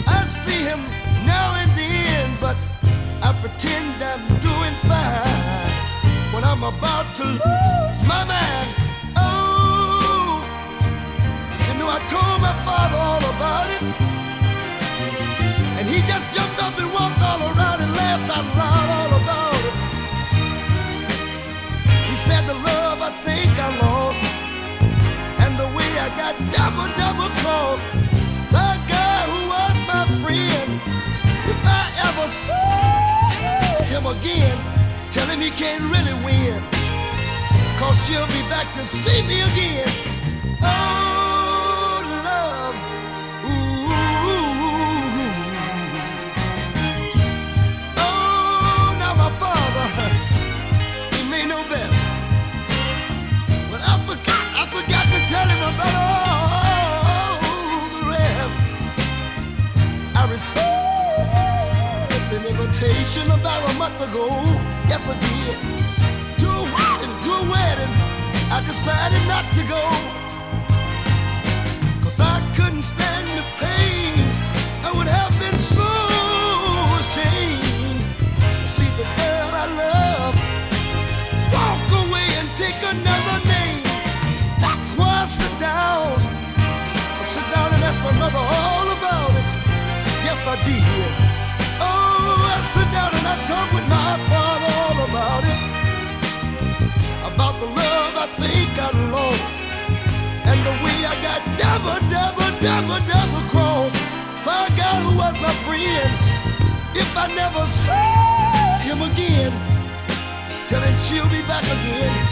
I see him now and then, but I pretend I'm doing fine when I'm about to lose my mind. Oh, you know I told my father all about it, and he just jumped up and walked all around and laughed out loud all about it. He said the love I think I lost, and the way I got double crossed by a guy who was my friend. If I ever saw him again, tell him he can't really win, 'cause she'll be back to see me again. Oh, love, ooh. Oh, now my father, he may know best, but I forgot to tell him about all the rest. I received an invitation about a month ago. Yes, I did. To a wedding. I decided not to go, 'cause I couldn't stand the pain. I would have been so ashamed to see the girl I love walk away and take another name. That's why I sit down. I sit down and ask my mother all about it. Yes, I did. Oh, I sit down and I talk with my father all about it, about the love I think I lost, and the way I got double crossed by a guy who was my friend. If I never saw him again, tell him she'll be back again.